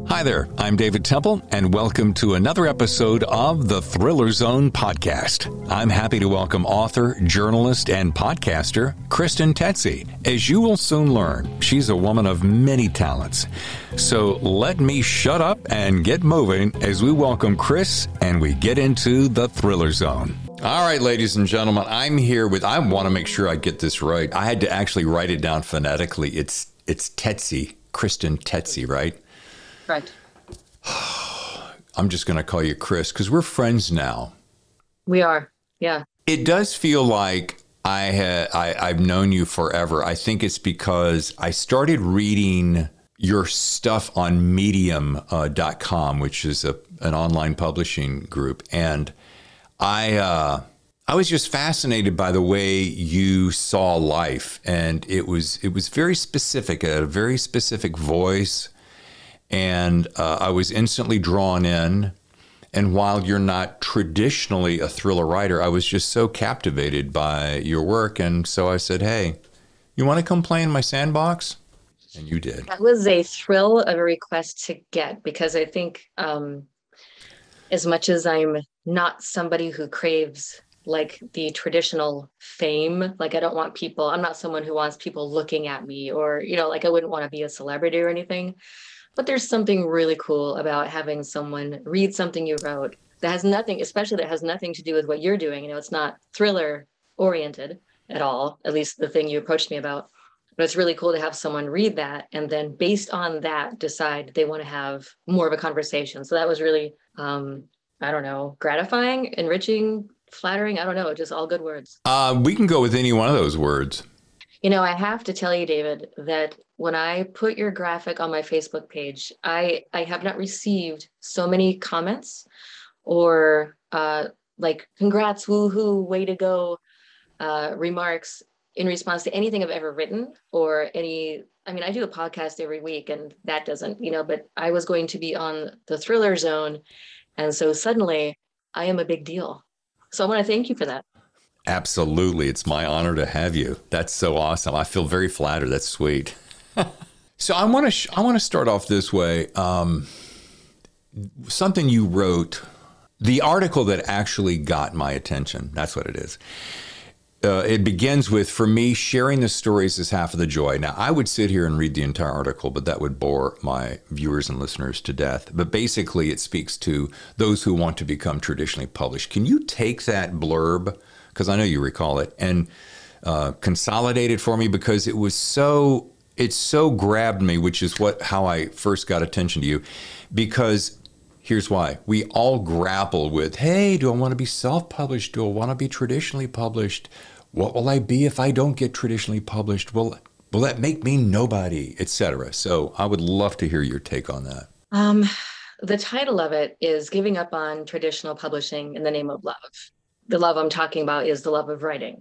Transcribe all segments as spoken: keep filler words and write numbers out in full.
Hi there, I'm David Temple, and welcome to another episode of the Thriller Zone podcast. I'm happy to welcome author, journalist, and podcaster Kristen Tetzy. As you will soon learn, she's a woman of many talents. So let me shut up and get moving as we welcome Chris and we get into the Thriller Zone. All right, ladies and gentlemen, I'm here with, I want to make sure I get this right. I had to actually write it down phonetically. It's, it's Tetzy, Kristen Tetzy, right? Right. I'm just going to call you Chris because we're friends now. We are. Yeah. It does feel like I had, I, I've known you forever. I think it's because I started reading your stuff on medium dot com, uh, which is a, an online publishing group. And I, uh, I was just fascinated by the way you saw life. And it was, it was very specific. It had a very specific voice. And uh, I was instantly drawn in. And while you're not traditionally a thriller writer, I was just so captivated by your work. And so I said, hey, you want to come play in my sandbox? And you did. That was a thrill of a request to get, because I think um, as much as I'm not somebody who craves like the traditional fame, like I don't want people, I'm not someone who wants people looking at me or, you know, like I wouldn't want to be a celebrity or anything. But there's something really cool about having someone read something you wrote that has nothing, especially that has nothing to do with what you're doing. You know, it's not thriller oriented at all, at least the thing you approached me about. But it's really cool to have someone read that and then based on that decide they want to have more of a conversation. So that was really, um, I don't know, gratifying, enriching, flattering. I don't know, just all good words. Uh, we can go with any one of those words. You know, I have to tell you, David, that when I put your graphic on my Facebook page, I, I have not received so many comments or uh, like, congrats, woohoo, way to go, uh, remarks in response to anything I've ever written or any, I mean, I do a podcast every week and that doesn't, you know, but I was going to be on the Thriller Zone. And so suddenly I am a big deal. So I want to thank you for that. Absolutely. It's my honor to have you. That's so awesome. I feel very flattered. That's sweet. So I want to sh- I want to start off this way. Um, something you wrote, the article that actually got my attention. That's what it is. Uh, it begins with, for me, sharing the stories is half of the joy. Now, I would sit here and read the entire article, but that would bore my viewers and listeners to death. But basically, it speaks to those who want to become traditionally published. Can you take that blurb, because I know you recall it, and uh, consolidate it for me? Because it was so, it so grabbed me, which is what how I first got attention to you. Because here's why. We all grapple with, hey, do I want to be self-published? Do I want to be traditionally published? What will I be if I don't get traditionally published? Will, will that make me nobody, et cetera? So I would love to hear your take on that. Um, the title of it is Giving Up on Traditional Publishing in the Name of Love. The love I'm talking about is the love of writing.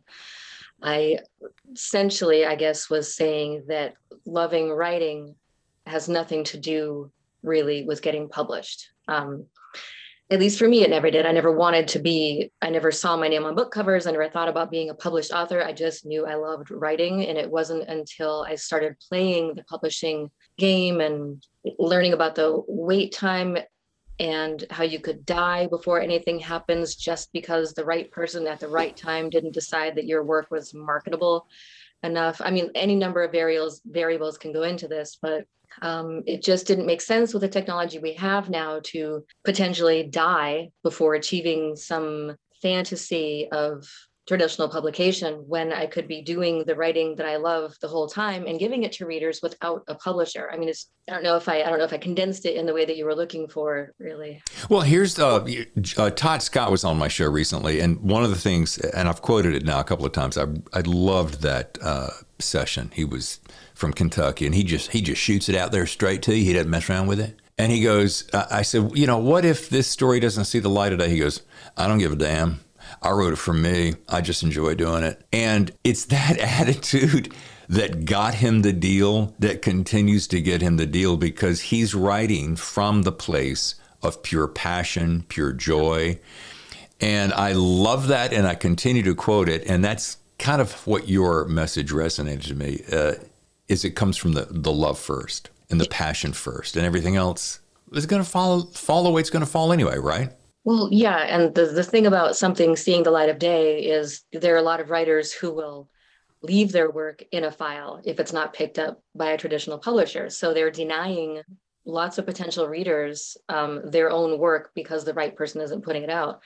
I essentially, I guess, was saying that loving writing has nothing to do really with getting published. Um, at least for me, it never did. I never wanted to be, I never saw my name on book covers. I never thought about being a published author. I just knew I loved writing. And it wasn't until I started playing the publishing game and learning about the wait time and how you could die before anything happens just because the right person at the right time didn't decide that your work was marketable enough. I mean, any number of variables variables can go into this, but um, it just didn't make sense with the technology we have now to potentially die before achieving some fantasy of traditional publication when I could be doing the writing that I love the whole time and giving it to readers without a publisher. I mean, it's, I don't know if I, I don't know if I condensed it in the way that you were looking for, really. Well, here's, uh, uh, Todd Scott was on my show recently, and one of the things, and I've quoted it now a couple of times, I, I loved that uh, session. He was from Kentucky, and he just, he just shoots it out there straight to you. He doesn't mess around with it. And he goes, uh, I said, you know, what if this story doesn't see the light of day? He goes, I don't give a damn. I wrote it for me. I just enjoy doing it. And it's that attitude that got him the deal that continues to get him the deal, because he's writing from the place of pure passion, pure joy. And I love that, and I continue to quote it. And that's kind of what your message resonated to me, uh, is it comes from the, the love first and the passion first, and everything else it's going to fall fall the way it's going to fall anyway, right? Well, yeah, and the the thing about something seeing the light of day is there are a lot of writers who will leave their work in a file if it's not picked up by a traditional publisher. So they're denying lots of potential readers um, their own work because the right person isn't putting it out.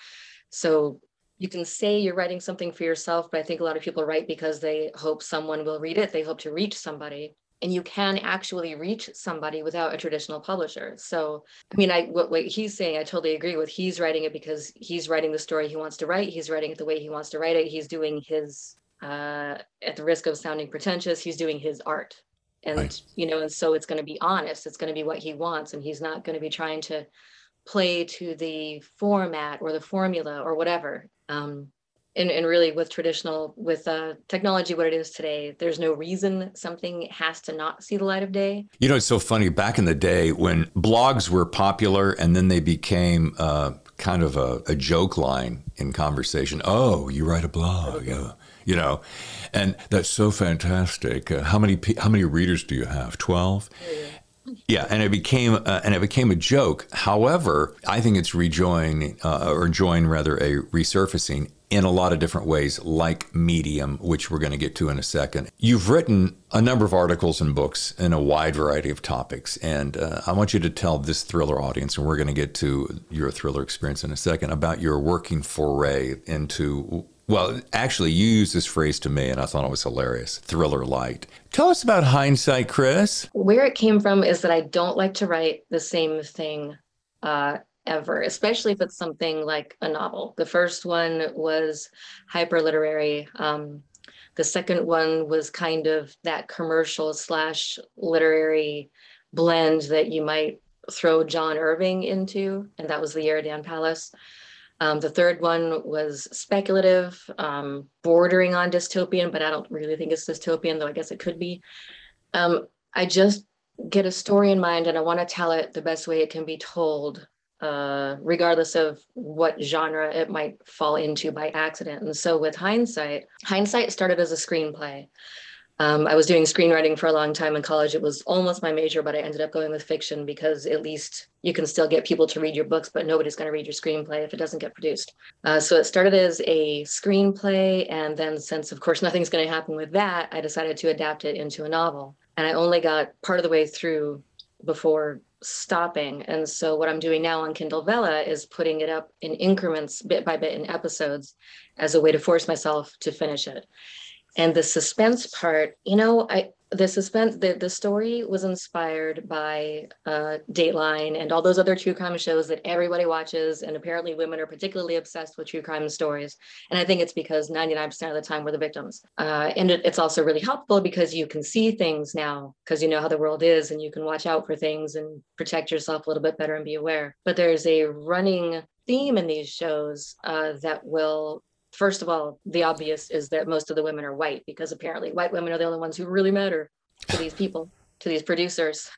So you can say you're writing something for yourself, but I think a lot of people write because they hope someone will read it. They hope to reach somebody. And you can actually reach somebody without a traditional publisher. So, I mean, I what, what he's saying, I totally agree with. He's writing it because he's writing the story he wants to write. He's writing it the way he wants to write it. He's doing his, uh, at the risk of sounding pretentious, he's doing his art. And, Right. you know, and so it's going to be honest. It's going to be what he wants. And he's not going to be trying to play to the format or the formula or whatever. Um, and, and really with traditional, with uh, technology, what it is today, there's no reason something has to not see the light of day. You know, it's so funny. Back in the day when blogs were popular and then they became uh, kind of a, a joke line in conversation. Oh, you write a blog, yeah. You know, and that's so fantastic. Uh, how many pe- how many readers do you have? twelve? Yeah, and it became uh, and it became a joke. However, I think it's rejoining uh, or join rather a resurfacing in a lot of different ways, like Medium, which we're going to get to in a second. You've written a number of articles and books in a wide variety of topics, and uh, I want you to tell this thriller audience, and we're going to get to your thriller experience in a second, about your working foray into. Well, actually, you used this phrase to me, and I thought it was hilarious. Thriller light. Tell us about Hindsight, Chris. Where it came from is that I don't like to write the same thing uh, ever, especially if it's something like a novel. The first one was hyper literary. Um, the second one was kind of that commercial slash literary blend that you might throw John Irving into, and that was the Yeredan Palace. Um, the third one was speculative, um, bordering on dystopian, but I don't really think it's dystopian, though I guess it could be. Um, I just get a story in mind and I want to tell it the best way it can be told, uh, regardless of what genre it might fall into by accident. And so with Hindsight, Hindsight started as a screenplay. Um, I was doing screenwriting for a long time in college. It was almost my major, but I ended up going with fiction because at least you can still get people to read your books, but nobody's going to read your screenplay if it doesn't get produced. Uh, so it started as a screenplay. And then since, of course, nothing's going to happen with that, I decided to adapt it into a novel. And I only got part of the way through before stopping. And so what I'm doing now on Kindle Vella is putting it up in increments, bit by bit in episodes, as a way to force myself to finish it. And the suspense part, you know, I the suspense, the, the story was inspired by uh, Dateline and all those other true crime shows that everybody watches. And apparently women are particularly obsessed with true crime stories. And I think it's because ninety-nine percent of the time we're the victims. Uh, and it, it's also really helpful because you can see things now because you know how the world is and you can watch out for things and protect yourself a little bit better and be aware. But there's a running theme in these shows uh, that will First of all, the obvious is that most of the women are white because apparently white women are the only ones who really matter to these people, to these producers.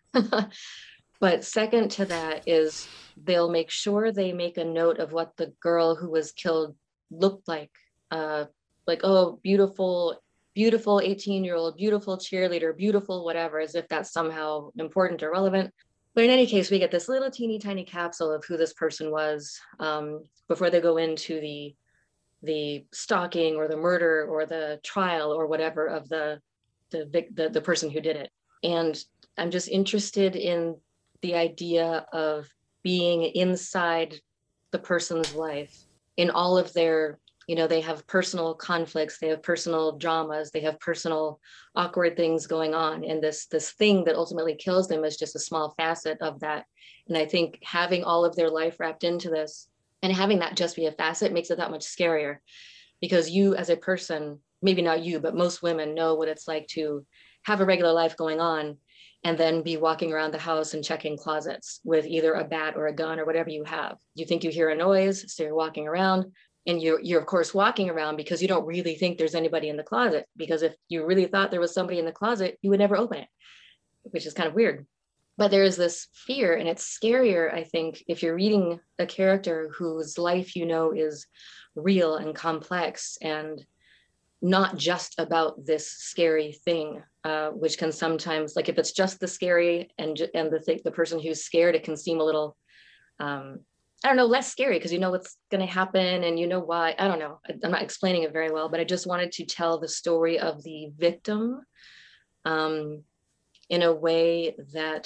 But second to that is they'll make sure they make a note of what the girl who was killed looked like. Uh, like, oh, beautiful, beautiful eighteen-year-old, beautiful cheerleader, beautiful whatever, as if that's somehow important or relevant. But in any case, we get this little teeny tiny capsule of who this person was um, before they go into the the stalking or the murder or the trial or whatever of the, the the the person who did it. And I'm just interested in the idea of being inside the person's life in all of their, you know, they have personal conflicts, they have personal dramas, they have personal awkward things going on. And this this thing that ultimately kills them is just a small facet of that. And I think having all of their life wrapped into this and having that just be a facet makes it that much scarier because you as a person, maybe not you, but most women know what it's like to have a regular life going on and then be walking around the house and checking closets with either a bat or a gun or whatever you have. You think you hear a noise, so you're walking around and you're, you're of course walking around because you don't really think there's anybody in the closet, because if you really thought there was somebody in the closet, you would never open it, which is kind of weird. But there is this fear, and it's scarier, I think, if you're reading a character whose life you know is real and complex and not just about this scary thing. uh, which can sometimes, like if it's just the scary and and the th- the person who's scared, it can seem a little, um, I don't know, less scary because you know what's going to happen and you know why. I don't know. I, I'm not explaining it very well, but I just wanted to tell the story of the victim um, in a way that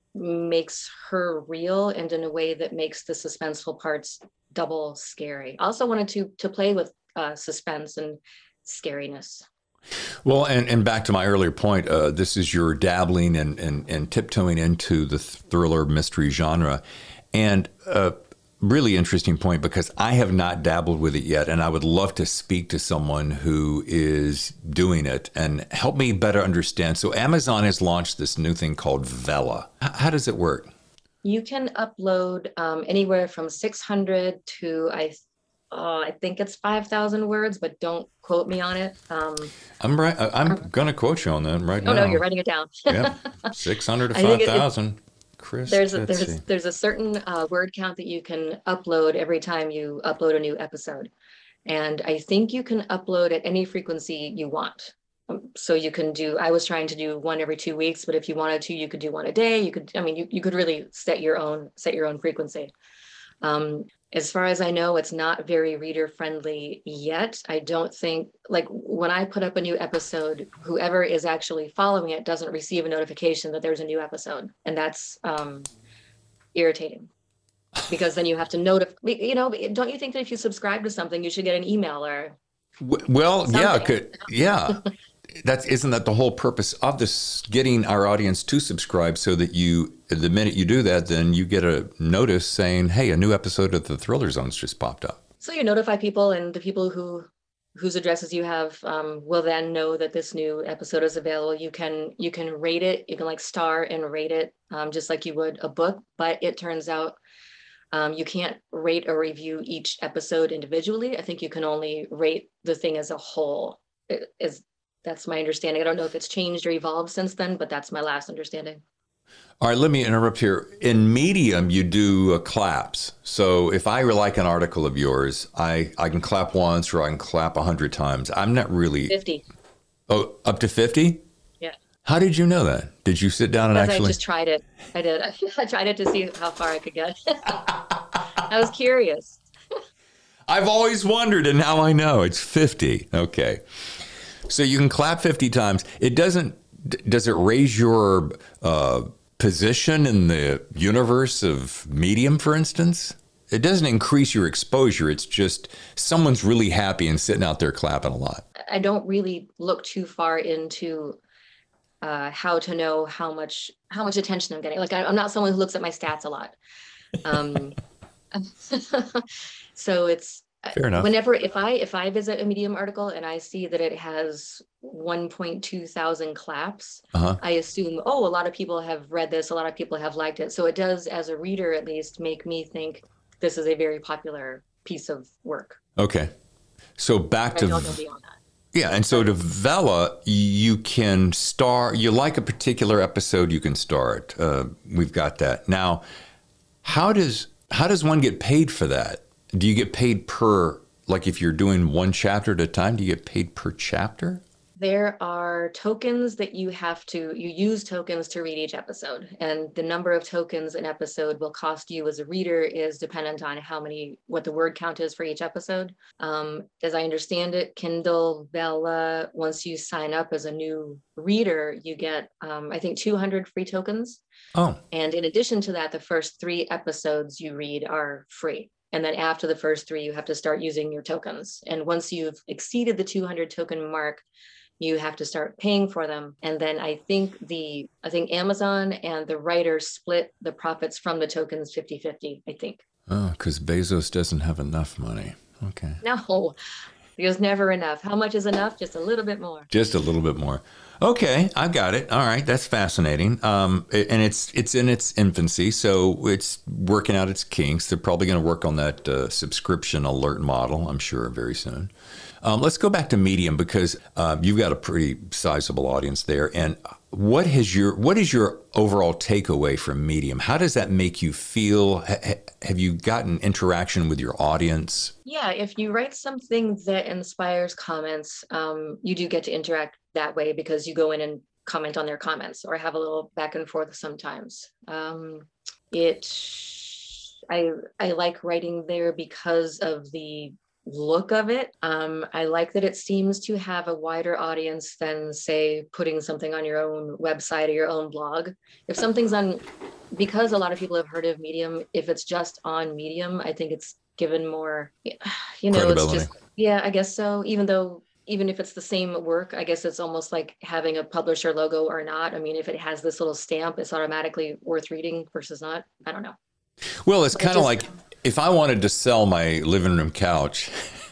makes her real and in a way that makes the suspenseful parts double scary. I also wanted to to play with uh, suspense and scariness. Well, and, and back to my earlier point, uh, this is your dabbling and, and, and tiptoeing into the thriller mystery genre. And a really interesting point because I have not dabbled with it yet. And I would love to speak to someone who is doing it and help me better understand. So Amazon has launched this new thing called Vella. H- how does it work? You can upload um, anywhere from six hundred to I uh, I think it's five thousand words, but don't quote me on it. Um, I'm right. I'm going to quote you on that right oh now. no, you're writing it down. Yeah, six hundred to I think five it, thousand. Chris, there's a, let's there's see. there's a certain uh, word count that you can upload every time you upload a new episode, and I think you can upload at any frequency you want. Um, so you can do. I was trying to do one every two weeks, but if you wanted to, you could do one a day. You could. I mean, you, you could really set your own set your own frequency. Um, as far as I know, it's not very reader friendly yet. I don't think, like when I put up a new episode, whoever is actually following it doesn't receive a notification that there's a new episode. And that's um, irritating because then you have to notify, you know, don't you think that if you subscribe to something, you should get an email or W- Well, yeah, something? could, yeah. That's isn't that the whole purpose of this? Getting our audience to subscribe so that you, the minute you do that, then you get a notice saying, "Hey, a new episode of the Thriller Zones just popped up." So you notify people, and the people who whose addresses you have um, will then know that this new episode is available. You can you can rate it. You can like star and rate it, um, just like you would a book. But it turns out um, you can't rate or review each episode individually. I think you can only rate the thing as a whole. It is that's my understanding. I don't know if it's changed or evolved since then, but that's my last understanding. All right, let me interrupt here. In Medium, you do uh, claps. So if I like an article of yours, I, I can clap once or I can clap a hundred times. I'm not really. fifty. Oh, up to fifty? Yeah. How did you know that? Did you sit down and Because I actually? just tried it. I did. I tried it to see how far I could get. I was curious. I've always wondered, and now I know it's fifty. Okay. So you can clap fifty times. It doesn't, d- does it raise your uh, position in the universe of Medium, for instance? It doesn't increase your exposure. It's just someone's really happy and sitting out there clapping a lot. I don't really look too far into uh, how to know how much how much attention I'm getting. Like I, I'm not someone who looks at my stats a lot. Um, so it's Fair enough. whenever if I if I visit a Medium article and I see that it has one point two thousand claps, Uh-huh. I assume, oh, a lot of people have read this, a lot of people have liked it. So it does, as a reader at least, make me think this is a very popular piece of work. Okay. So back I to don't know beyond that. yeah, and so to Vella, you can star. You like a particular episode, you can star it. Uh, we've got that now. How does how does one get paid for that? Do you get paid per, like if you're doing one chapter at a time, do you get paid per chapter? There are tokens that you have to, you use tokens to read each episode. And the number of tokens an episode will cost you as a reader is dependent on how many, what the word count is for each episode. Um, as I understand it, Kindle, Vella, once you sign up as a new reader, you get, um, I think, two hundred free tokens. Oh, And in addition to that, the first three episodes you read are free. And then after the first three, you have to start using your tokens. And once you've exceeded the two hundred token mark, you have to start paying for them. And then I think the, I think Amazon and the writers split the profits from the tokens fifty fifty, I think. oh, because Bezos doesn't have enough money. Okay. No, there's never enough. How much is enough? Just a little bit more. Just a little bit more. Okay, I got it. All right, that's fascinating. Um, and it's it's in its infancy, so it's working out its kinks. They're probably going to work on that uh, subscription alert model, I'm sure, very soon. Um, let's go back to Medium because uh, you've got a pretty sizable audience there. And what has your what is your overall takeaway from Medium? How does that make you feel? Ha- have you gotten interaction with your audience? Yeah, if you write something that inspires comments, um, you do get to interact that way because you go in and comment on their comments or have a little back and forth sometimes. Um, it, I, I like writing there because of the look of it. Um, I like that it seems to have a wider audience than, say, putting something on your own website or your own blog. If something's on, because a lot of people have heard of Medium, if it's just on Medium, I think it's given more, you know, it's just, yeah, I guess so. Even though, even if it's the same work, I guess it's almost like having a publisher logo or not. I mean, if it has this little stamp, it's automatically worth reading versus not. I don't know. Well, it's kind of like if I wanted to sell my living room couch,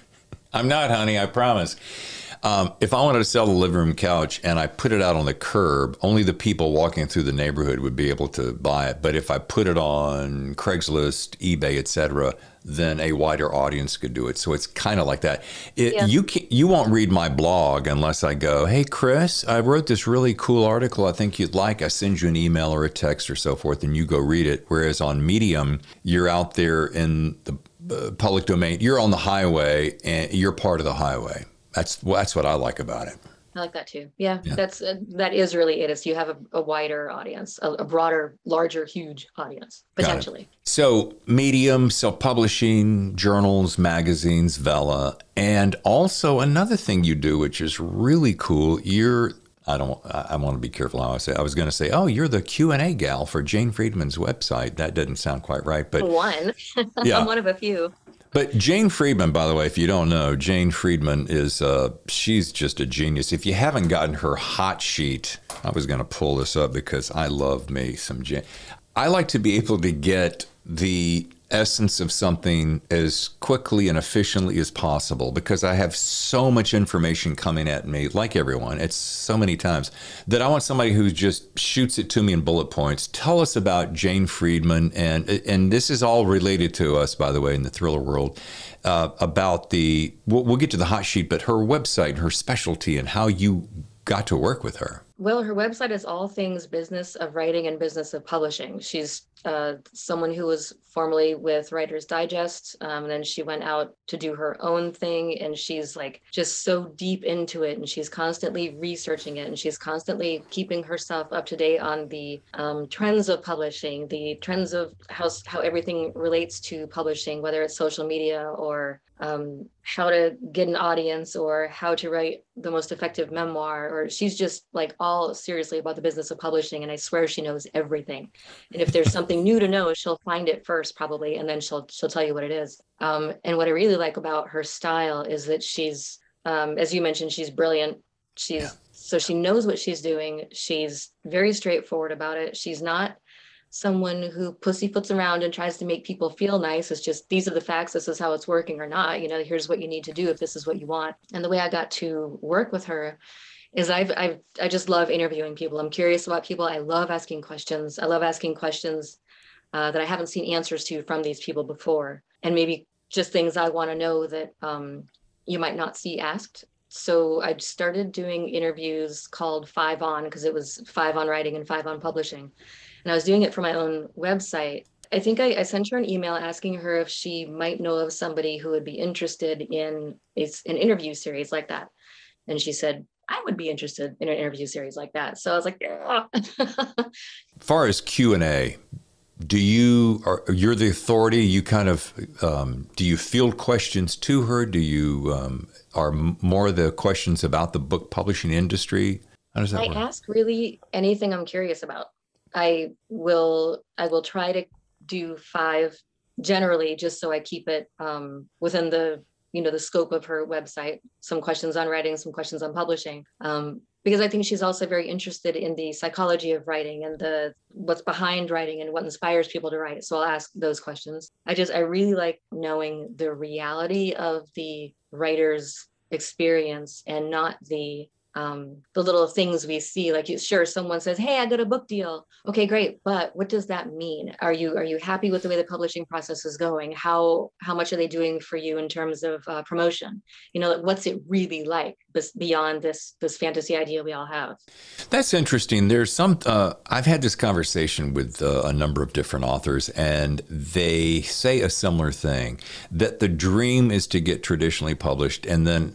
I'm not, honey, I promise. Um, if I wanted to sell the living room couch and I put it out on the curb, only the people walking through the neighborhood would be able to buy it. But if I put it on Craigslist, eBay, et cetera, then a wider audience could do it. So it's kind of like that. It, yeah. You can, you won't read my blog unless I go, hey, Chris, I wrote this really cool article I think you'd like. I send you an email or a text or so forth, and you go read it. Whereas on Medium, you're out there in the uh, public domain. You're on the highway, and you're part of the highway. That's that's what I like about it. I like that too. Yeah, yeah. that's uh, that is really it. Is you have a, a wider audience, a, a broader, larger, huge audience potentially. So Medium, self-publishing, journals, magazines, Vella, and also another thing you do, which is really cool. You're I don't I, I want to be careful how I say. I was going to say, oh, you're the Q and A gal for Jane Friedman's website. That doesn't sound quite right, but one. Yeah. I'm one of a few. But Jane Friedman, by the way, if you don't know, Jane Friedman is, uh, she's just a genius. If you haven't gotten her hot sheet, I was going to pull this up because I love me some Jane. I like to be able to get the essence of something as quickly and efficiently as possible because I have so much information coming at me, like everyone, it's so many times, that I want somebody who just shoots it to me in bullet points. Tell us about Jane Friedman, and and this is all related to us, by the way, in the thriller world, uh, about the, we'll, we'll get to the hot sheet, but her website, her specialty, and how you got to work with her. Well, her website is all things business of writing and business of publishing. She's uh, someone who was formerly with Writer's Digest. Um, then she went out to do her own thing, and she's like just so deep into it, and she's constantly researching it, and she's constantly keeping herself up to date on the um, trends of publishing, the trends of how how everything relates to publishing, whether it's social media or um, how to get an audience or how to write the most effective memoir. Or she's just like all seriously about the business of publishing, and I swear she knows everything. And if there's something new to know, she'll find it first probably, and then she'll she'll tell you what it is. Um, and what I really like about her style is that she's, um, as you mentioned, she's brilliant. She's yeah. So she knows what she's doing. She's very straightforward about it. She's not someone who pussyfoots around and tries to make people feel nice. It's just, these are the facts, this is how it's working or not. You know, here's what you need to do if this is what you want. And the way I got to work with her is I've, I've, I just love interviewing people. I'm curious about people. I love asking questions. I love asking questions uh, that I haven't seen answers to from these people before. And maybe just things I want to know that um, you might not see asked. So I started doing interviews called Five On, because it was Five On Writing and Five On Publishing. And I was doing it for my own website. I think I, I sent her an email asking her if she might know of somebody who would be interested in a, an interview series like that. And she said, I would be interested in an interview series like that. So I was like, yeah. As far as Q and A, do you, are, you're the authority, you kind of, um, do you field questions to her? Do you, um, are more the questions about the book publishing industry? How does that I work? I ask really anything I'm curious about. I will I will try to do five generally, just so I keep it um, within the, you know, the scope of her website. Some questions on writing, some questions on publishing, um, because I think she's also very interested in the psychology of writing and the what's behind writing and what inspires people to write it. So I'll ask those questions. I just I really like knowing the reality of the writer's experience and not the um, the little things we see. Like, sure, someone says, hey, I got a book deal. Okay, great. But what does that mean? Are you are you happy with the way the publishing process is going? How how much are they doing for you in terms of uh, promotion? You know, what's it really like this beyond this this fantasy idea we all have? That's interesting. There's some, uh, I've had this conversation with uh, a number of different authors, and they say a similar thing, that the dream is to get traditionally published, and then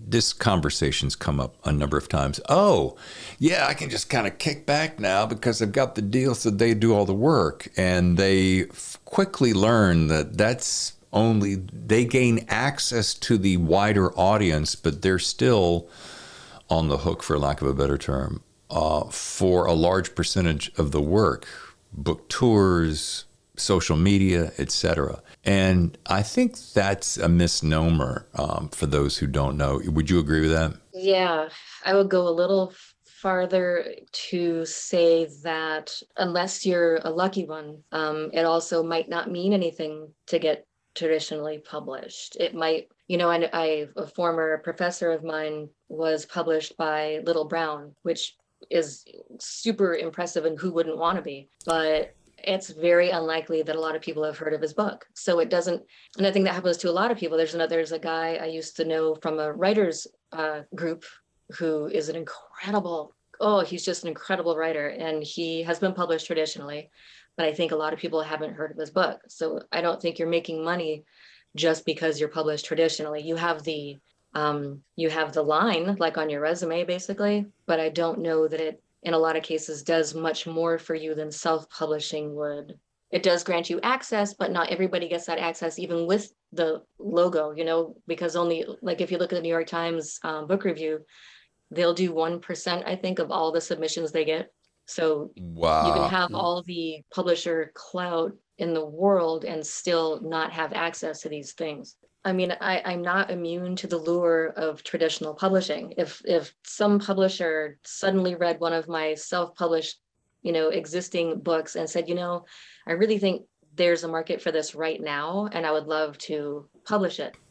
this conversation's come up a number of times. Oh, yeah, I can just kind of kick back now because I've got the deal, so they do all the work. And they f- quickly learn that that's only, they gain access to the wider audience, but they're still on the hook, for lack of a better term, uh, for a large percentage of the work, book tours, social media, et cetera. And I think that's a misnomer um, for those who don't know. Would you agree with that? Yeah, I would go a little farther to say that unless you're a lucky one, um, it also might not mean anything to get traditionally published. It might, you know, and I, a former professor of mine was published by Little Brown, which is super impressive, and who wouldn't want to be? But it's very unlikely that a lot of people have heard of his book. So it doesn't, and I think that happens to a lot of people. There's another, there's a guy I used to know from a writers uh, group who is an incredible, oh, he's just an incredible writer. And he has been published traditionally, but I think a lot of people haven't heard of his book. So I don't think you're making money just because you're published traditionally. You have the, um, you have the line like on your resume basically, but I don't know that it, in a lot of cases, does much more for you than self-publishing would. It does grant you access, but not everybody gets that access, even with the logo, you know, because only, like if you look at the New York Times um, book review, they'll do one percent, I think, of all the submissions they get. So you can Wow. have all the publisher clout in the world and still not have access to these things. I mean, I, I'm not immune to the lure of traditional publishing. If if some publisher suddenly read one of my self-published, you know, existing books and said, you know, I really think there's a market for this right now, and I would love to publish it,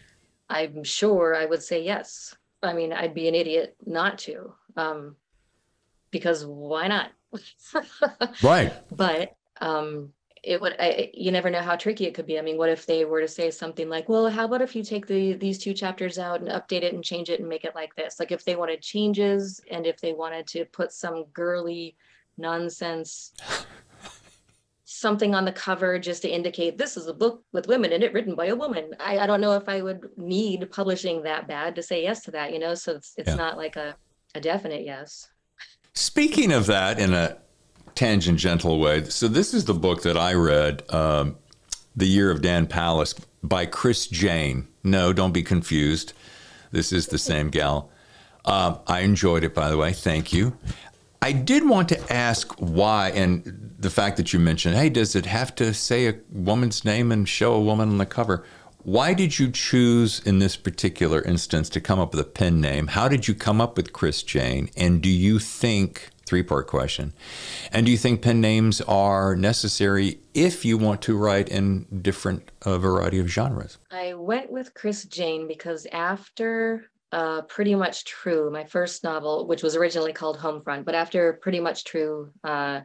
I'm sure I would say yes. I mean, I'd be an idiot not to, um, because why not? Right. But um, it would, I, you never know how tricky it could be. I mean, what if they were to say something like, well, how about if you take the these two chapters out and update it and change it and make it like this? Like if they wanted changes and if they wanted to put some girly nonsense, something on the cover just to indicate this is a book with women in it written by a woman. I, I don't know if I would need publishing that bad to say yes to that, you know? So it's, it's Yeah. not like a, a definite yes. Speaking of that in a tangential way, so this is the book that I read, um, The Year of Dan Palace by Chris Jane. No, don't be confused. This is the same gal. Um, I enjoyed it, by the way. Thank you. I did want to ask why, and the fact that you mentioned, hey, does it have to say a woman's name and show a woman on the cover? Why did you choose in this particular instance to come up with a pen name? How did you come up with Chris Jane? And do you think, three-part question, and do you think pen names are necessary if you want to write in different uh, variety of genres? I went with Chris Jane because after uh, Pretty Much True, my first novel, which was originally called Homefront, but after Pretty Much True uh,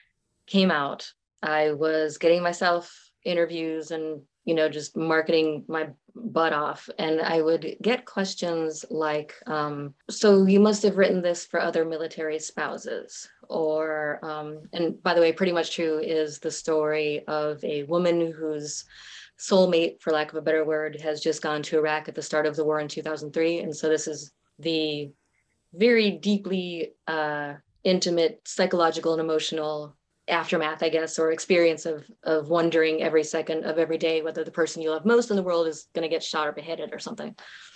came out, I was getting myself interviews and, you know, just marketing my butt off. And I would get questions like, um, so you must have written this for other military spouses. Or, um, and by the way, Pretty Much True is the story of a woman whose soulmate, for lack of a better word, has just gone to Iraq at the start of the war in two thousand three. And so this is the very deeply uh, intimate psychological and emotional aftermath, I guess, or experience of of wondering every second of every day whether the person you love most in the world is going to get shot or beheaded or something.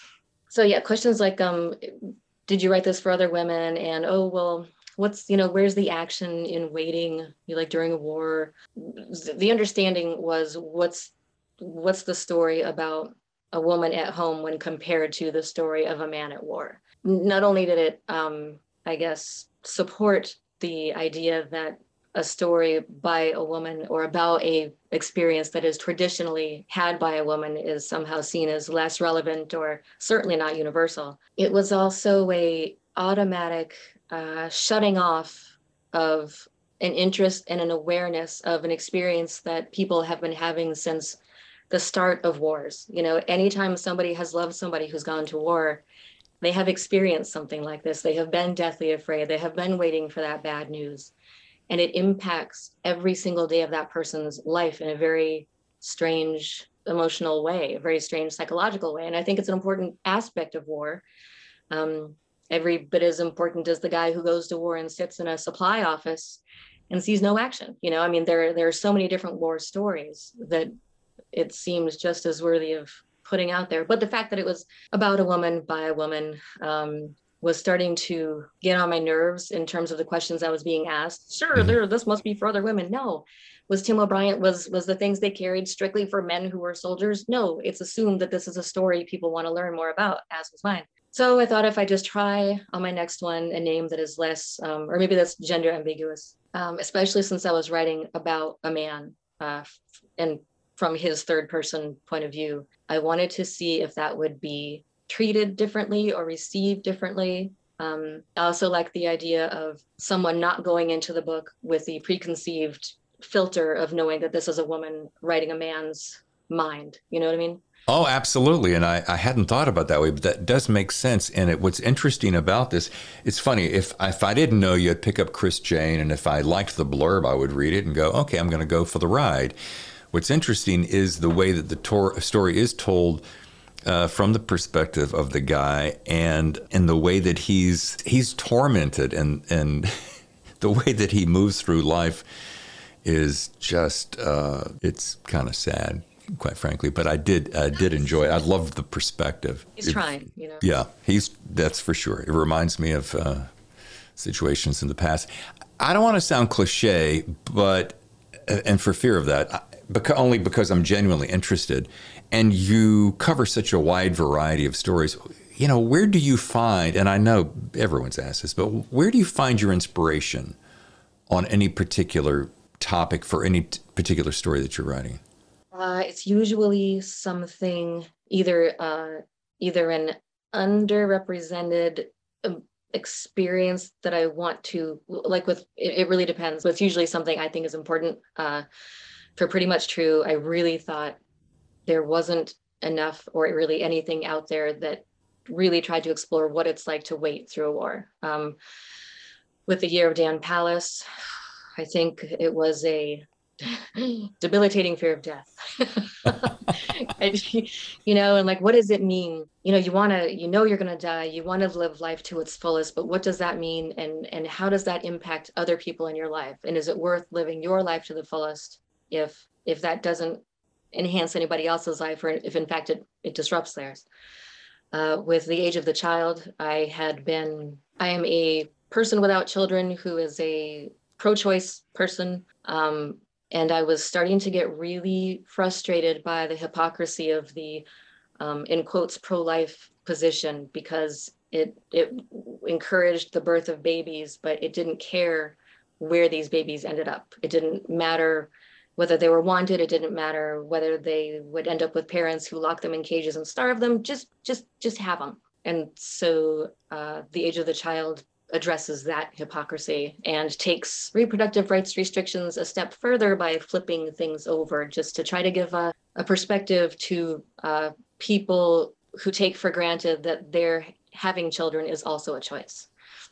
So yeah, questions like, um, did you write this for other women? And oh, well, what's, you know, where's the action in waiting? You like during a war? The understanding was what's what's the story about a woman at home when compared to the story of a man at war? Not only did it, um, I guess, support the idea that a story by a woman or about a experience that is traditionally had by a woman is somehow seen as less relevant or certainly not universal. It was also a automatic uh, shutting off of an interest and an awareness of an experience that people have been having since the start of wars. You know, anytime somebody has loved somebody who's gone to war, they have experienced something like this. They have been deathly afraid. They have been waiting for that bad news. And it impacts every single day of that person's life in a very strange emotional way, a very strange psychological way. And I think it's an important aspect of war. Um, every bit as important as the guy who goes to war and sits in a supply office and sees no action. You know, I mean, there, there are so many different war stories that it seems just as worthy of putting out there. But the fact that it was about a woman by a woman um, was starting to get on my nerves in terms of the questions I was being asked. Sure, Mhm. there, this must be for other women. No. Was Tim O'Brien, was was the things they carried strictly for men who were soldiers? No, it's assumed that this is a story people want to learn more about, as was mine. So I thought if I just try on my next one a name that is less, um, or maybe that's gender ambiguous, um, especially since I was writing about a man uh, and from his third person point of view, I wanted to see if that would be treated differently or received differently. Um, I also like the idea of someone not going into the book with the preconceived filter of knowing that this is a woman writing a man's mind. You know what I mean? Oh, absolutely. And I, I hadn't thought about it that way, but that does make sense. And it, what's interesting about this, it's funny, if, if I didn't know you, I'd pick up Chris Jane, and if I liked the blurb, I would read it and go, okay, I'm going to go for the ride. What's interesting is the way that the tor- story is told uh, from the perspective of the guy, and and the way that he's he's tormented, and and the way that he moves through life is just uh, it's kind of sad, quite frankly. But I did I did enjoy it. I loved the perspective. He's It- trying, you know. Yeah, he's that's for sure. It reminds me of uh, situations in the past. I don't want to sound cliche, but and for fear of that, I- Because, only because I'm genuinely interested, and you cover such a wide variety of stories. You know, where do you find, and I know everyone's asked this, but where do you find your inspiration on any particular topic for any t- particular story that you're writing? Uh, it's usually something either uh, either an underrepresented um, experience that I want to, like with it, it really depends, but it's usually something I think is important. Uh, for Pretty Much True, I really thought there wasn't enough or really anything out there that really tried to explore what it's like to wait through a war. Um, with The Year of Dan Palace, I think it was a debilitating fear of death. And, you know, and like, what does it mean? You know, you want to, you know, you're going to die. You want to live life to its fullest, but what does that mean? And, and how does that impact other people in your life? And is it worth living your life to the fullest if, if that doesn't enhance anybody else's life, or if in fact it, it disrupts theirs? Uh, with The Age of the Child, I had been, I am a person without children who is a pro-choice person. Um, and I was starting to get really frustrated by the hypocrisy of the, um, in quotes, pro-life position, because it, it encouraged the birth of babies, but it didn't care where these babies ended up. It didn't matter whether they were wanted. It didn't matter whether they would end up with parents who lock them in cages and starve them. Just, just, just have them. And so uh, The Age of the Child addresses that hypocrisy and takes reproductive rights restrictions a step further by flipping things over, just to try to give a, a perspective to uh, people who take for granted that their having children is also a choice.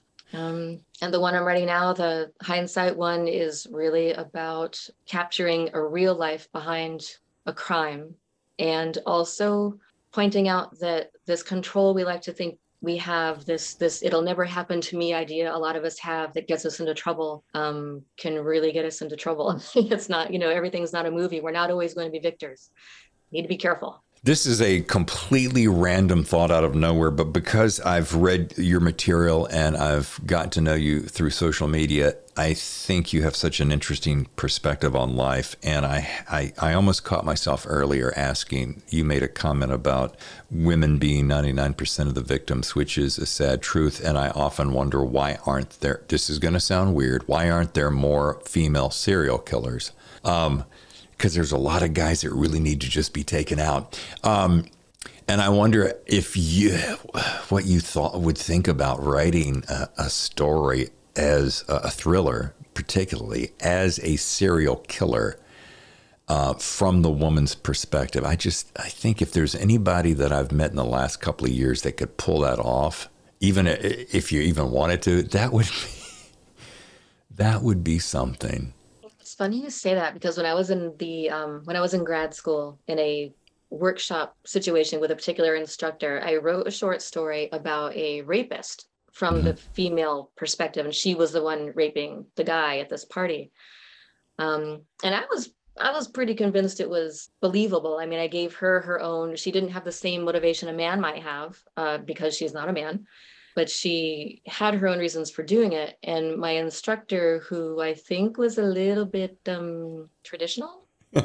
Um, and the one I'm writing now, the Hindsight one, is really about capturing a real life behind a crime, and also pointing out that this control we like to think we have, this this it'll never happen to me idea a lot of us have, that gets us into trouble, um, can really get us into trouble. It's not, you know, everything's not a movie. We're not always going to be victors. Need to be careful. This is a completely random thought out of nowhere, but because I've read your material and I've gotten to know you through social media, I think you have such an interesting perspective on life. And I, I, I almost caught myself earlier asking, you made a comment about women being ninety-nine percent of the victims, which is a sad truth. And I often wonder, why aren't there, this is going to sound weird, why aren't there more female serial killers? Um, because there's a lot of guys that really need to just be taken out. Um, and I wonder if you, what you thought would think about writing a, a story as a, a thriller, particularly as a serial killer, uh, from the woman's perspective. I just, I think if there's anybody that I've met in the last couple of years that could pull that off, even if you even wanted to, that would be, that would be something. funny you say that because when I was in the um, when I was in grad school in a workshop situation with a particular instructor, I wrote a short story about a rapist from Mhm. the female perspective, and she was the one raping the guy at this party. Um, and I was I was pretty convinced it was believable. I mean, I gave her her own. She didn't have the same motivation a man might have uh, because she's not a man, but she had her own reasons for doing it. And my instructor, who I think was a little bit um, traditional,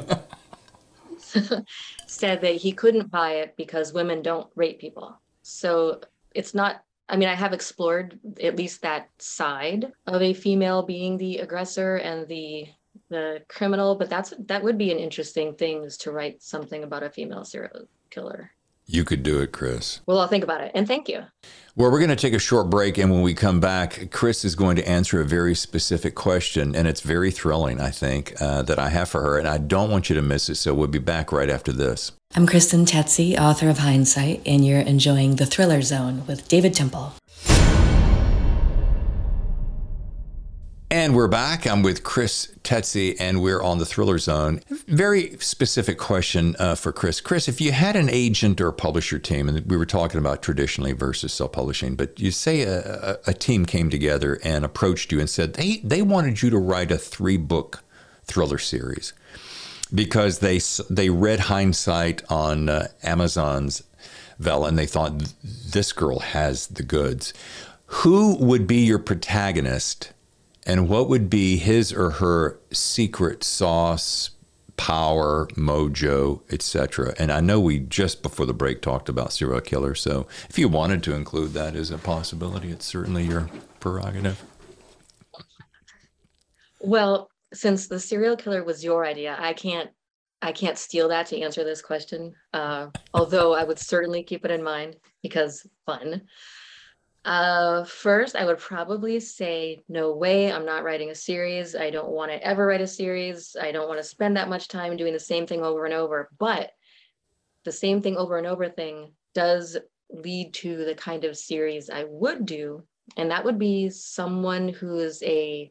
said that he couldn't buy it because women don't rape people. So it's not, I mean, I have explored at least that side of a female being the aggressor and the the criminal, but that's that would be an interesting thing is to write something about a female serial killer. You could do it, Chris. Well, I'll think about it. And thank you. Well, we're going to take a short break, and when we come back, Chris is going to answer a very specific question, and it's very thrilling, I think, uh, that I have for her, and I don't want you to miss it, so we'll be back right after this. I'm Kristen Tetzi, author of Hindsight, and you're enjoying The Thriller Zone with David Temple. And we're back. I'm with Chris Tetzi, and we're on the Thriller Zone. Very specific question uh, for Chris. Chris, if you had an agent or a publisher team, and we were talking about traditionally versus self-publishing, but you say a, a, a team came together and approached you and said they, they wanted you to write a three-book thriller series because they they read Hindsight on uh, Amazon's Vella, and they thought, this girl has the goods. Who would be your protagonist? And what would be his or her secret sauce, power, mojo, et cetera? And I know we just before the break talked about serial killer, so if you wanted to include that as a possibility, it's certainly your prerogative. Well, since the serial killer was your idea, I can't I can't steal that to answer this question. Uh, although I would certainly keep it in mind because fun. Uh, first, I would probably say, no way, I'm not writing a series. I don't want to ever write a series. I don't want to spend that much time doing the same thing over and over. But the same thing over and over thing does lead to the kind of series I would do. And that would be someone who is a,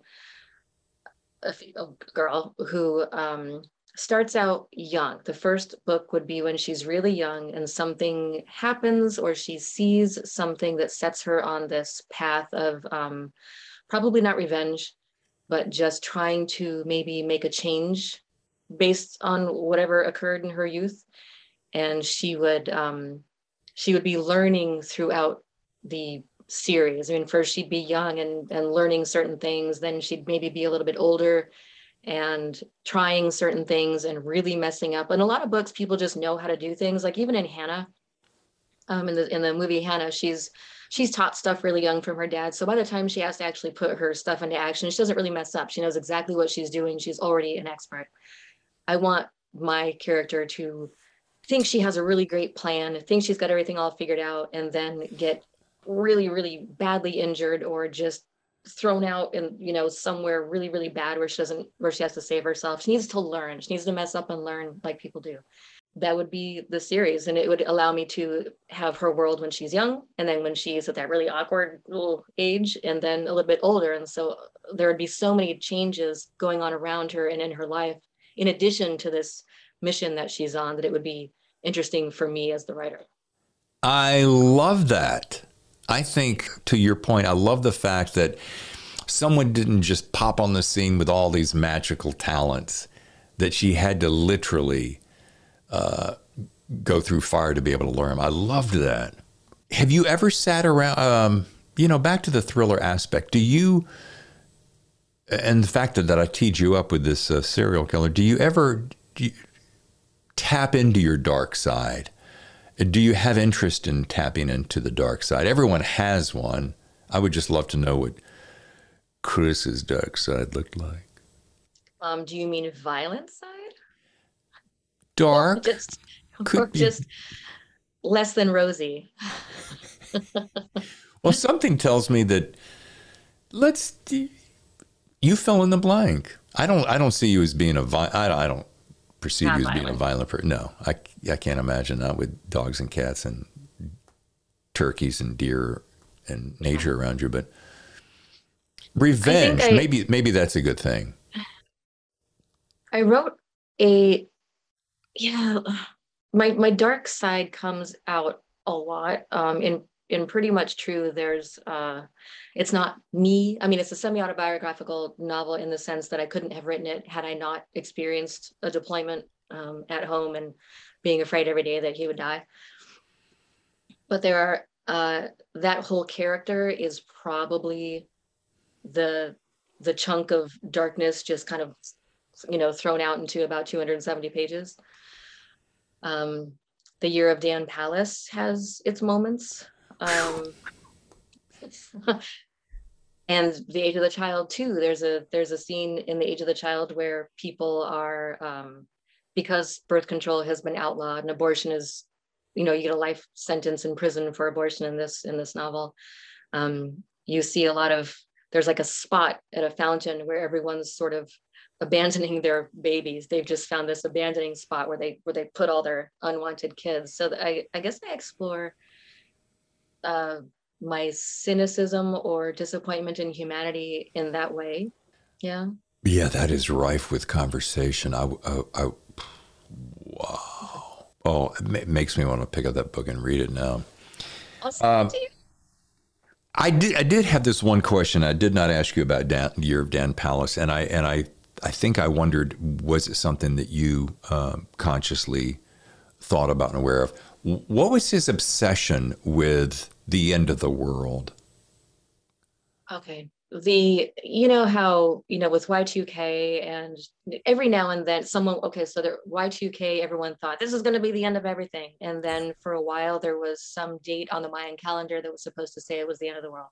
a, a girl who um, starts out young. The first book would be when she's really young and something happens or she sees something that sets her on this path of um, probably not revenge, but just trying to maybe make a change based on whatever occurred in her youth. And she would um, she would be learning throughout the series. I mean, first she'd be young and, and learning certain things, then she'd maybe be a little bit older and trying certain things and really messing up. And a lot of books, people just know how to do things. Like even in Hannah, um, in the in the movie Hannah, she's she's taught stuff really young from her dad. So by the time she has to actually put her stuff into action, she doesn't really mess up. She knows exactly what she's doing. She's already an expert. I want my character to think she has a really great plan, think she's got everything all figured out, and then get really, really badly injured or just thrown out in, you know, somewhere really, really bad where she doesn't, where she has to save herself. She needs to learn. She needs to mess up and learn like people do. That would be the series. And it would allow me to have her world when she's young. And then when she's at that really awkward little age and then a little bit older. And so there would be so many changes going on around her and in her life, in addition to this mission that she's on, that it would be interesting for me as the writer. I love that. I think, to your point, I love the fact that someone didn't just pop on the scene with all these magical talents, that she had to literally uh, go through fire to be able to learn. I loved that. Have you ever sat around, um, you know, back to the thriller aspect, do you, and the fact that, that I teed you up with this uh, serial killer, do you ever do you tap into your dark side? Do you have interest in tapping into the dark side? Everyone has one. I would just love to know what Chris's dark side looked like. Um, do you mean violent side? Dark? Or just, Could or be. just less than rosy. Well, something tells me that let's you fill in the blank. I don't. I don't see you as being a violent. I don't. I don't perceive Not you as being a violent. violent person. No, I. I can't imagine that with dogs and cats and turkeys and deer and nature around you. But revenge, I- maybe. Maybe that's a good thing. I wrote a, yeah, my my dark side comes out a lot. Um, in in Pretty Much True, there's uh, it's not me. I mean, it's a semi-autobiographical novel in the sense that I couldn't have written it had I not experienced a deployment um, at home and being afraid every day that he would die. But there are uh, that whole character is probably the the chunk of darkness just kind of, you know, thrown out into about two hundred seventy pages. Um, The Year of Dan Palace has its moments. Um, and The Age of the Child too. There's a there's a scene in The Age of the Child where people are, um, because birth control has been outlawed and abortion is, you know, you get a life sentence in prison for abortion in this in this novel. Um, you see a lot of, there's like a spot at a fountain where everyone's sort of abandoning their babies. They've just found this abandoning spot where they where they put all their unwanted kids. So I, I guess I explore uh, my cynicism or disappointment in humanity in that way. Yeah. Yeah, that is rife with conversation. I, I, I wow. Oh, it ma- makes me want to pick up that book and read it now. I'll send it to you. I did. I did have this one question. I did not ask you about Dan, Year of Dan Palace, and I and I, I think I wondered, was it something that you um, consciously thought about and aware of? What was his obsession with the end of the world? Okay. The, you know how, you know, with Y two K and every now and then someone, okay, so there, Y two K, everyone thought this is going to be the end of everything. And then for a while, there was some date on the Mayan calendar that was supposed to say it was the end of the world.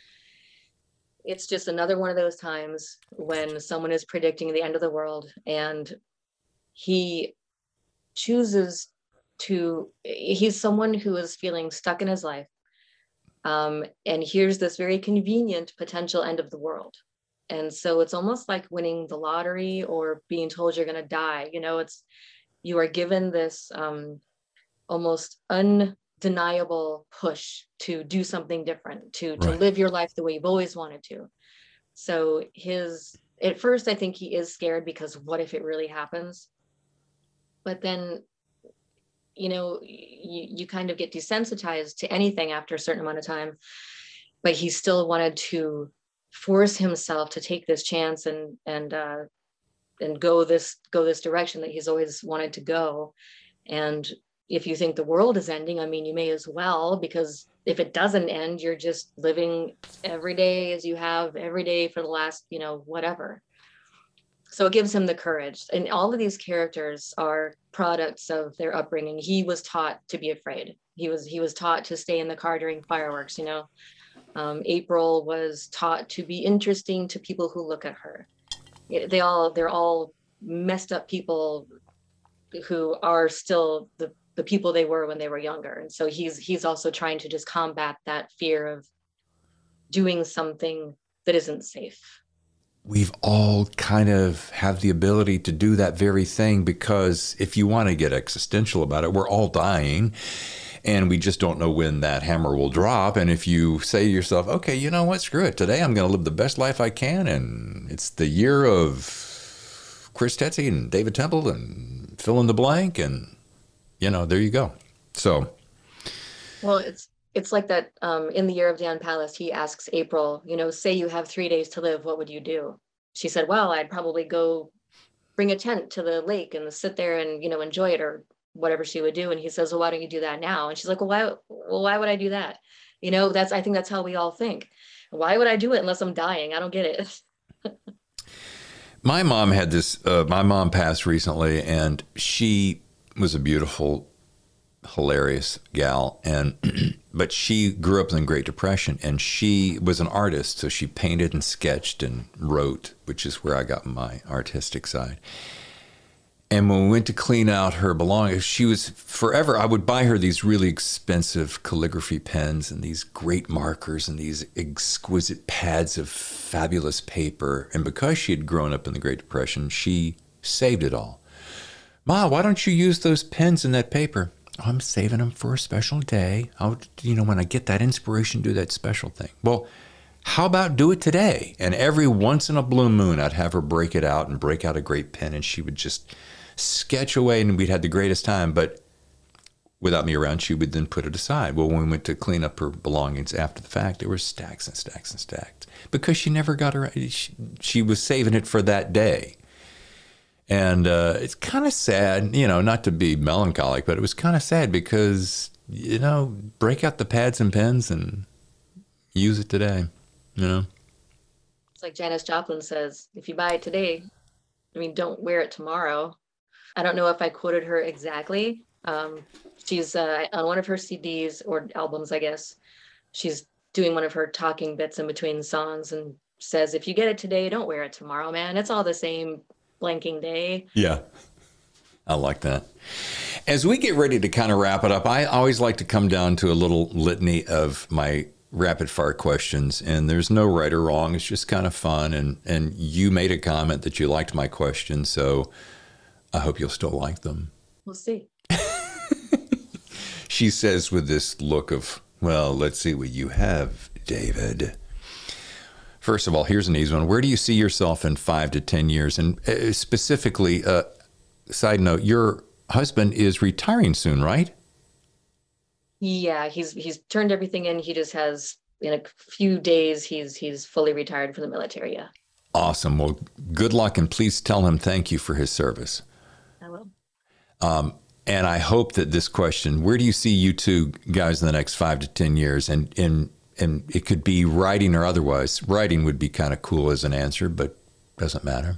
It's just another one of those times when someone is predicting the end of the world and he chooses to, he's someone who is feeling stuck in his life. Um, and here's this very convenient potential end of the world. And so it's almost like winning the lottery or being told you're going to die. You know, it's, you are given this um, almost undeniable push to do something different, to, to Right. live your life the way you've always wanted to. So his, at first, I think he is scared because what if it really happens? But then, you know, you, you kind of get desensitized to anything after a certain amount of time, but he still wanted to force himself to take this chance and, and, uh, and go this, go this direction that he's always wanted to go. And if you think the world is ending, I mean, you may as well, because if it doesn't end, you're just living every day as you have every day for the last, you know, whatever. So it gives him the courage. And all of these characters are products of their upbringing. He was taught to be afraid. He was he was taught to stay in the car during fireworks, you know. Um, April was taught to be interesting to people who look at her. It, they all, they're all messed up people who are still the, the people they were when they were younger. And so he's he's also trying to just combat that fear of doing something that isn't safe. We've all kind of have the ability to do that very thing, because if you want to get existential about it, we're all dying and we just don't know when that hammer will drop. And if you say to yourself, okay, you know what, screw it. Today I'm going to live the best life I can. And it's the year of Chris Tetzi and David Temple and fill in the blank. And, you know, there you go. So. Well, it's, It's like that um, in The Year of Dan Palace, he asks April, you know, say you have three days to live, what would you do? She said, well, I'd probably go bring a tent to the lake and sit there and, you know, enjoy it or whatever she would do. And he says, well, why don't you do that now? And she's like, well, why, well, why would I do that? You know, that's, I think that's how we all think. Why would I do it unless I'm dying? I don't get it. My mom had this, uh, my mom passed recently, and she was a beautiful, hilarious gal, and but she grew up in the Great Depression, and she was an artist, so she painted and sketched and wrote, which is where I got my artistic side. And when we went to clean out her belongings, she was forever, I would buy her these really expensive calligraphy pens and these great markers and these exquisite pads of fabulous paper. And because she had grown up in the Great Depression, she saved it all. Ma, why don't you use those pens and that paper? Oh, I'm saving them for a special day. I'll, you know, when I get that inspiration, do that special thing. Well, How about do it today? And every once in a blue moon, I'd have her break it out and break out a great pen, and she would just sketch away, and we'd had the greatest time. But without me around, she would then put it aside. Well, when we went to clean up her belongings after the fact, there were stacks and stacks and stacks because she never got around. She, she was saving it for that day. And uh, it's kind of sad, you know, not to be melancholic, but it was kind of sad because, you know, break out the pads and pens and use it today, you know. It's like Janis Joplin says, if you buy it today, I mean, don't wear it tomorrow. I don't know if I quoted her exactly. Um, she's uh, on one of her C Ds or albums, I guess. She's doing one of her talking bits in between songs and says, if you get it today, don't wear it tomorrow, man. It's all the same blanking day. Yeah, I like that. As we get ready to kind of wrap it up, I always like to come down to a little litany of my rapid fire questions, and there's no right or wrong. It's just kind of fun. And, and you made a comment that you liked my questions, so I hope you'll still like them. We'll see. She says with this look of, well, let's see what you have, David. First of all, here's an easy one. Where do you see yourself in five to ten years? And uh, specifically, uh, side note, your husband is retiring soon, right? Yeah, he's he's turned everything in. He just has, in a few days, he's he's fully retired from the military, yeah. Awesome. Well, good luck, and please tell him thank you for his service. I will. Um, and I hope that this question, where do you see you two guys in the next five to ten years? And, and, and it could be writing or otherwise. Writing would be kind of cool as an answer, but doesn't matter.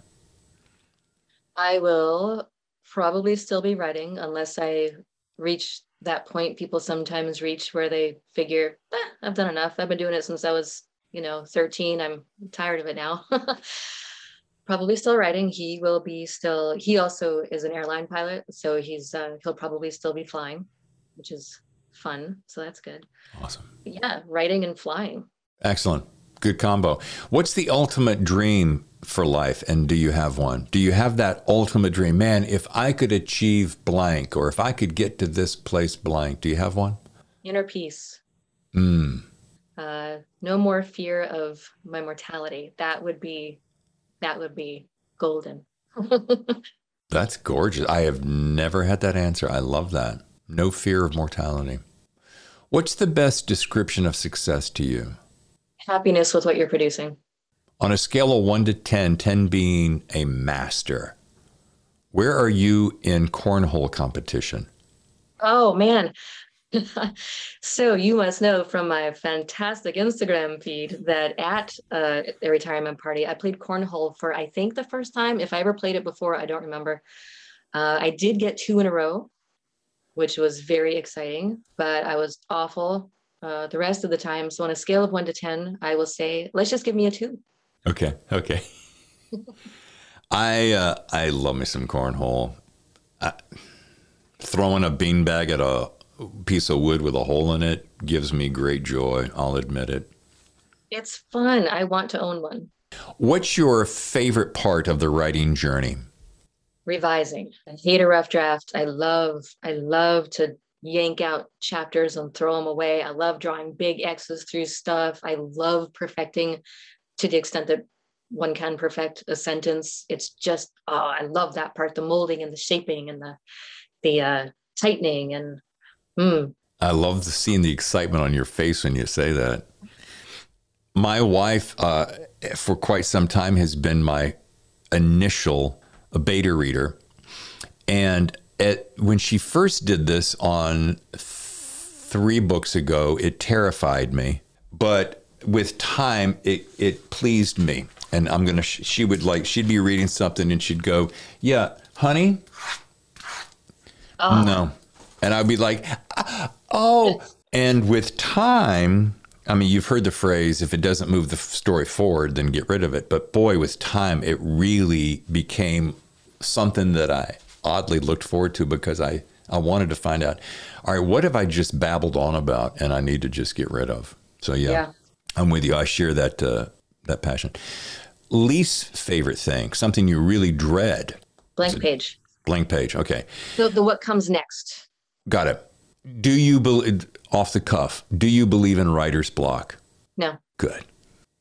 I will probably still be writing unless I reach that point people sometimes reach where they figure, eh, I've done enough. I've been doing it since I was, you know, thirteen. I'm tired of it now. Probably still writing. He will be still, he also is an airline pilot. So he's, uh, he'll probably still be flying, which is fun. So that's good. Awesome. But yeah, writing and flying. Excellent. Good combo. What's the ultimate dream for life? And do you have one? Do you have that ultimate dream? Man, if I could achieve blank, or if I could get to this place blank, do you have one? Inner peace. Mm. Uh, no more fear of my mortality. That would be, that would be golden. That's gorgeous. I have never had that answer. I love that. No fear of mortality. What's the best description of success to you? Happiness with what you're producing. On a scale of one to ten, ten being a master, where are you in cornhole competition? Oh, man. So you must know from my fantastic Instagram feed that at uh, a retirement party, I played cornhole for, I think, the first time. If I ever played it before, I don't remember. Uh, I did get two in a row, which was very exciting, but I was awful uh, the rest of the time. So on a scale of one to ten, I will say, let's just give me a two. Okay. Okay. I, uh, I love me some cornhole. I, throwing a beanbag at a piece of wood with a hole in it gives me great joy. I'll admit it. It's fun. I want to own one. What's your favorite part of the writing journey? Revising. I hate a rough draft. I love, I love to yank out chapters and throw them away. I love drawing big X's through stuff. I love perfecting to the extent that one can perfect a sentence. It's just, oh, I love that part, the molding and the shaping and the, the uh, tightening and mm. I love seeing the excitement on your face when you say that. My wife, uh, for quite some time, has been my initial beta reader. And at, when she first did this on th- three books ago, it terrified me. But with time, it, it pleased me. And I'm going to, sh- she would like, she'd be reading something and she'd go, yeah, honey, oh. no. And I'd be like, oh. And with time, I mean, you've heard the phrase, if it doesn't move the story forward, then get rid of it. But boy, with time, it really became something that I oddly looked forward to because I, I wanted to find out, all right, what have I just babbled on about and I need to just get rid of? So yeah, yeah. I'm with you. I share that, uh, that passion. Least favorite thing, something you really dread. Blank page. Blank page. Okay. So the what comes next. Got it. Do you believe, off the cuff, do you believe in writer's block? No. Good.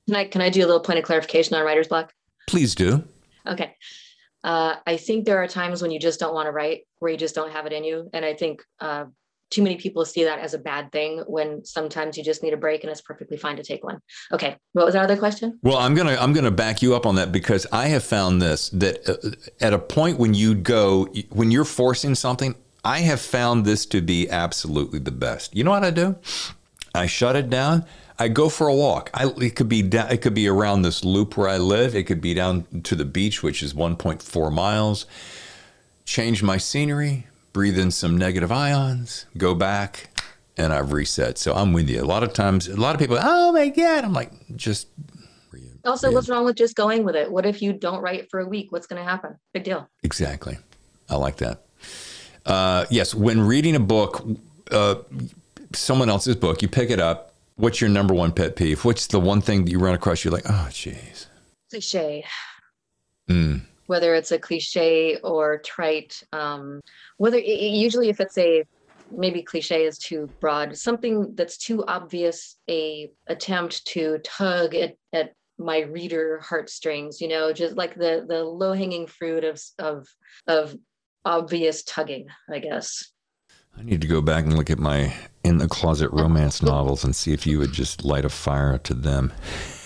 Can I can I do a little point of clarification on writer's block? Please do. Okay. Uh, I think there are times when you just don't want to write, where you just don't have it in you. And I think uh, too many people see that as a bad thing, when sometimes you just need a break and it's perfectly fine to take one. Okay. What was that other question? Well, I'm going to I'm going to back you up on that, because I have found this, that uh, at a point when you go, when you're forcing something, I have found this to be absolutely the best. You know what I do? I shut it down. I go for a walk. I, it could be down, it could be around this loop where I live. It could be down to the beach, which is one point four miles. Change my scenery, breathe in some negative ions, go back, and I've reset. So I'm with you. A lot of times, a lot of people, oh my God, I'm like, just. Also, what's wrong with just going with it? What if you don't write for a week? What's going to happen? Big deal. Exactly. I like that. Uh, yes, when reading a book, uh, someone else's book, you pick it up. What's your number one pet peeve? What's the one thing that you run across? You're like, oh, geez. Cliche. Mm. Whether it's a cliche or trite, um, whether it, usually if it's a, maybe cliche is too broad, something that's too obvious, a attempt to tug at, at my reader heartstrings, you know, just like the the low hanging fruit of of of obvious tugging, I guess. I need to go back and look at my in the closet romance novels and see if you would just light a fire to them.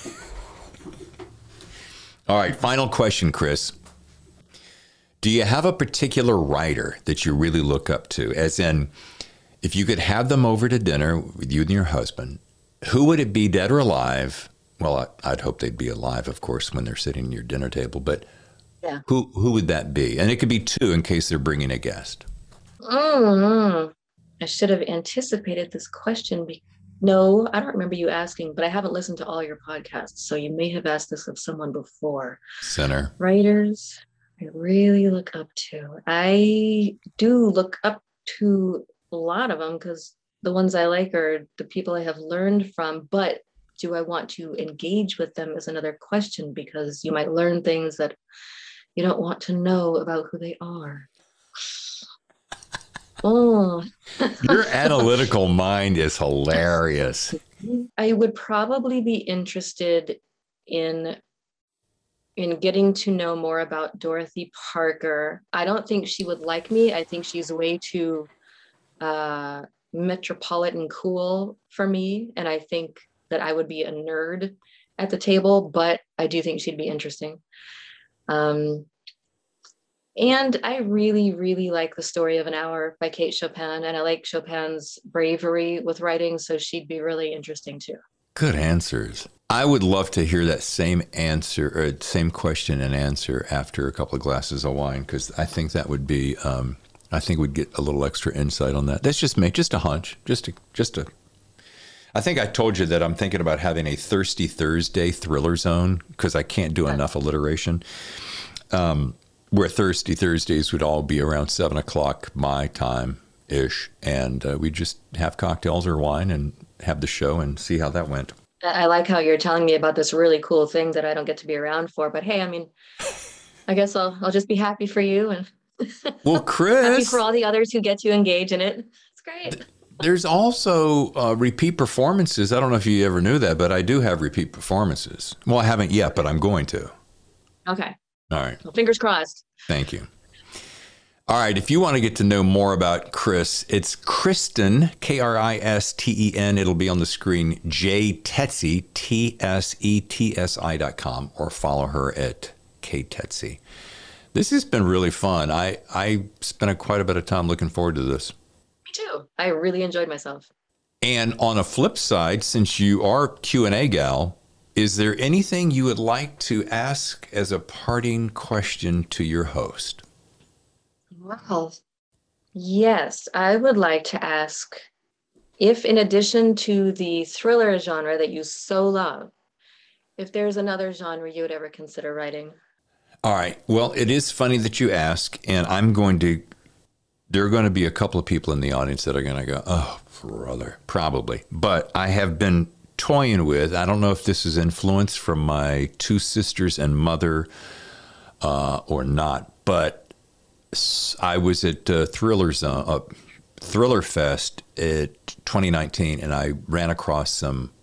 All right, final question, Chris. Do you have a particular writer that you really look up to? As in, if you could have them over to dinner with you and your husband, who would it be, dead or alive? Well, I, I'd hope they'd be alive, of course, when they're sitting at your dinner table. But yeah. who who would that be? And it could be two in case they're bringing a guest. Mm-hmm. I should have anticipated this question. Be- no, I don't remember you asking, but I haven't listened to all your podcasts, so you may have asked this of someone before. Sinner. Writers I really look up to. I do look up to a lot of them, because the ones I like are the people I have learned from, but do I want to engage with them is another question, because you might learn things that you don't want to know about who they are. Oh, your analytical mind is hilarious. I would probably be interested in in getting to know more about Dorothy Parker. I don't think she would like me. I think she's way too uh, metropolitan cool for me, and I think that I would be a nerd at the table. But I do think she'd be interesting. Um, And I really, really like The Story of an Hour by Kate Chopin. And I like Chopin's bravery with writing. So she'd be really interesting too. Good answers. I would love to hear that same answer or same question and answer after a couple of glasses of wine, because I think that would be, um, I think we'd get a little extra insight on that. That's just me, just a hunch, just a, just a, I think I told you that I'm thinking about having a Thirsty Thursday thriller zone, because I can't do enough alliteration. Um, where Thirsty Thursdays would all be around seven o'clock my time-ish, and uh, we'd just have cocktails or wine and have the show and see how that went. I like how you're telling me about this really cool thing that I don't get to be around for, but hey, I mean, I guess I'll I'll just be happy for you, and well, Chris, happy for all the others who get to engage in it. It's great. Th- there's also uh, repeat performances. I don't know if you ever knew that, but I do have repeat performances. Well, I haven't yet, but I'm going to. Okay. All right. Well, fingers crossed. Thank you. All right. If you want to get to know more about Chris, it's Kristen, K R I S T E N. It'll be on the screen, J Tetsi, T S E T S I dot com, or follow her at K Tetsi. This has been really fun. I, I spent a, quite a bit of time looking forward to this. Me too. I really enjoyed myself. And on a flip side, since you are Q and A gal, is there anything you would like to ask as a parting question to your host? Well, yes, I would like to ask if, in addition to the thriller genre that you so love, if there's another genre you would ever consider writing. All right. Well, it is funny that you ask, and I'm going to, there are going to be a couple of people in the audience that are going to go, oh, brother, probably. But I have been toying with, I don't know if this is influence from my two sisters and mother uh, or not, but I was at uh, Thriller Zone, uh, Thriller Fest at twenty nineteen, and I ran across some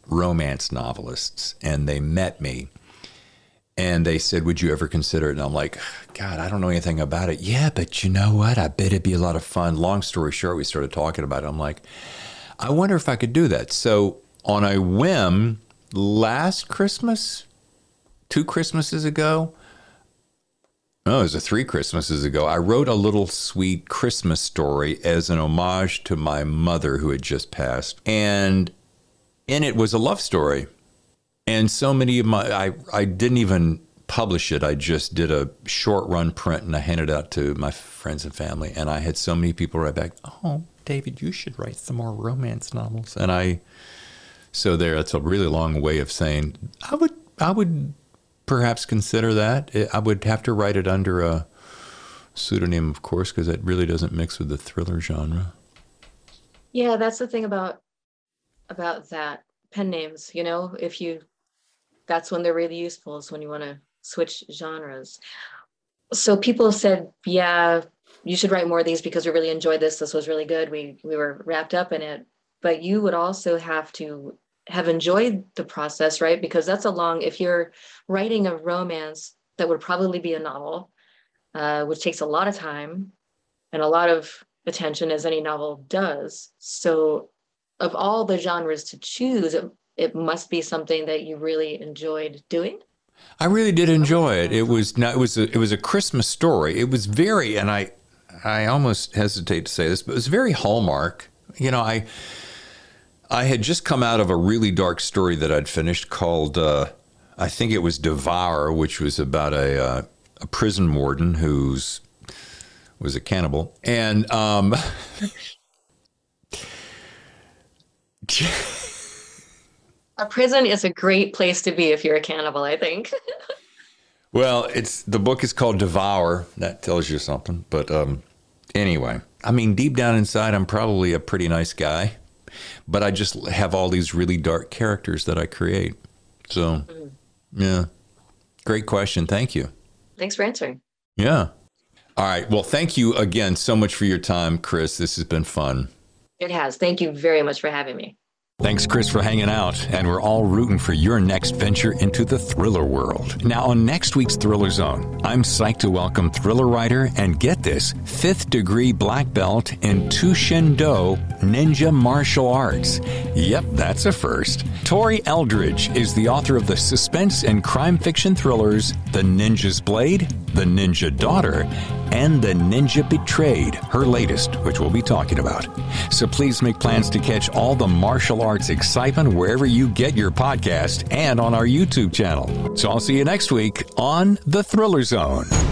romance novelists, and they met me. And they said, would you ever consider it? And I'm like, God, I don't know anything about it. Yeah, but you know what? I bet it'd be a lot of fun. Long story short, we started talking about it. I'm like, I wonder if I could do that. So on a whim, last Christmas, two Christmases ago, no, it was a three Christmases ago, I wrote a little sweet Christmas story as an homage to my mother who had just passed. And in it was a love story. And so many of my, I, I didn't even publish it. I just did a short run print and I handed it out to my friends and family. And I had so many people write back, oh, David, you should write some more romance novels. And I, so there, that's a really long way of saying, I would, I would perhaps consider that. I would have to write it under a pseudonym, of course, because it really doesn't mix with the thriller genre. Yeah, that's the thing about, about that. Pen names, you know, if you, that's when they're really useful, is when you want to switch genres. So people said, yeah, you should write more of these because we really enjoyed this. This was really good. We we were wrapped up in it. But you would also have to have enjoyed the process, right? Because that's a long, if you're writing a romance that would probably be a novel, uh, which takes a lot of time and a lot of attention, as any novel does. So of all the genres to choose, it, it must be something that you really enjoyed doing. I really did enjoy it. It was not, it was a, it was a Christmas story. It was very, and I I almost hesitate to say this, but it was very Hallmark. You know, I I had just come out of a really dark story that I'd finished called uh, I think it was Devour, which was about a uh, a prison warden who's was a cannibal, and um, a prison is a great place to be if you're a cannibal, I think. Well, it's the book is called Devour. That tells you something. But um, anyway, I mean, deep down inside, I'm probably a pretty nice guy, but I just have all these really dark characters that I create. So, mm. yeah, great question. Thank you. Thanks for answering. Yeah. All right. Well, thank you again so much for your time, Chris. This has been fun. It has. Thank you very much for having me. Thanks, Chris, for hanging out, and we're all rooting for your next venture into the thriller world. Now, on next week's Thriller Zone, I'm psyched to welcome thriller writer and, get this, fifth degree black belt in Tushindo ninja martial arts. Yep, that's a first. Tori Eldridge is the author of the suspense and crime fiction thrillers The Ninja's Blade, The Ninja Daughter, and The Ninja Betrayed, her latest, which we'll be talking about. So please make plans to catch all the martial arts excitement wherever you get your podcast and on our YouTube channel. So I'll see you next week on The Thriller Zone.